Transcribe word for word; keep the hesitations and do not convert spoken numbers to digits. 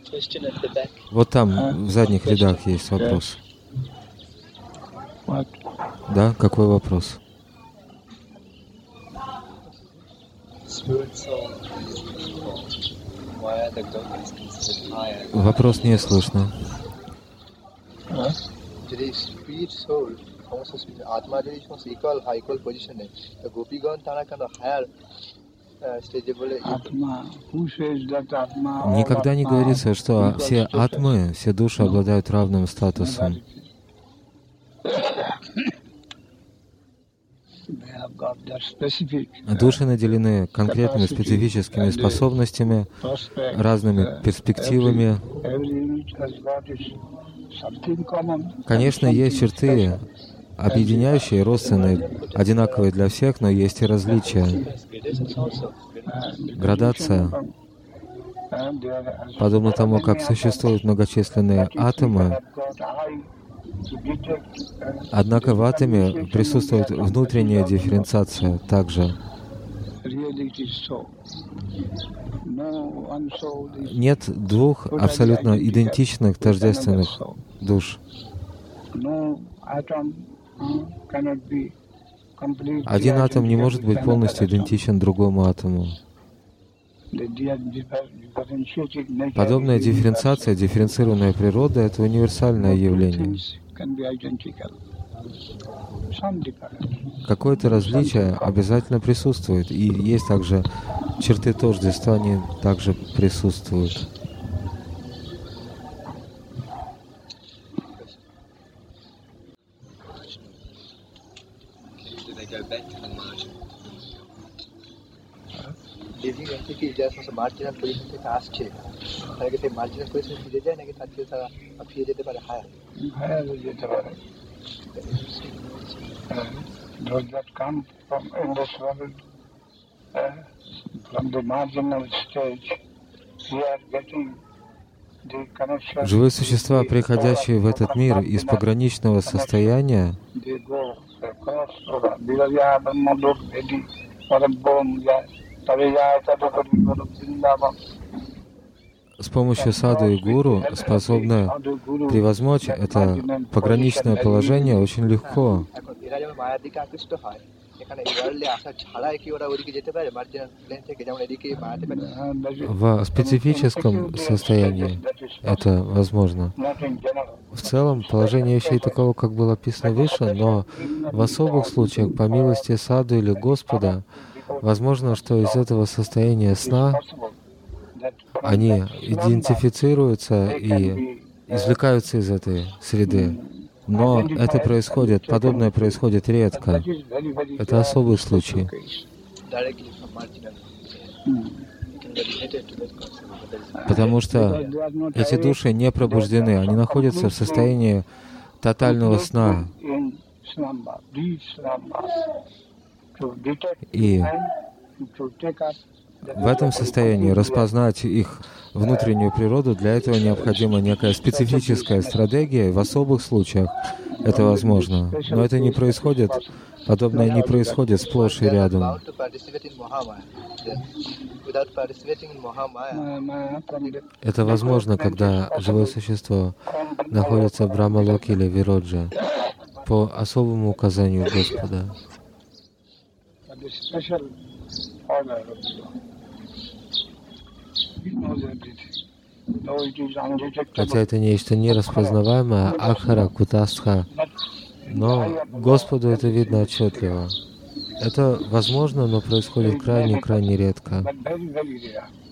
Вот там, в задних рядах, есть вопрос. Да, какой вопрос? Вопрос не слышно. Никогда не говорится, что все атмы, все души обладают равным статусом. Души наделены конкретными специфическими способностями, разными перспективами. Конечно, есть черты, объединяющие, родственные, одинаковые для всех, но есть и различия. Градация. Подобно тому, как существуют многочисленные атомы, однако в атоме присутствует внутренняя дифференциация также. Нет двух абсолютно идентичных, тождественных душ. Один атом не может быть полностью идентичен другому атому. Подобная дифференциация, дифференцированная природа — это универсальное явление. Какое-то различие обязательно присутствует, и есть также черты тождества, они также присутствуют. Живые существа, приходящие в этот мир из пограничного состояния, с помощью саду и гуру способны превозмочь это пограничное положение очень легко. В специфическом состоянии это возможно. В целом, положение вещей таково, как было описано выше, но в особых случаях, по милости саду или Господа, возможно, что из этого состояния сна они идентифицируются и извлекаются из этой среды. Но это происходит, подобное происходит редко. Это особый случай. Потому что эти души не пробуждены, они находятся в состоянии тотального сна. И в этом состоянии распознать их внутреннюю природу, для этого необходима некая специфическая стратегия. В особых случаях это возможно. Но это не происходит, подобное не происходит сплошь и рядом. Это возможно, когда живое существо находится в Брахма-локе или Вироджа по особому указанию Господа. Хотя это нечто нераспознаваемое, Акхара, Кутастха, но Господу это видно отчетливо. Это возможно, но происходит крайне-крайне редко.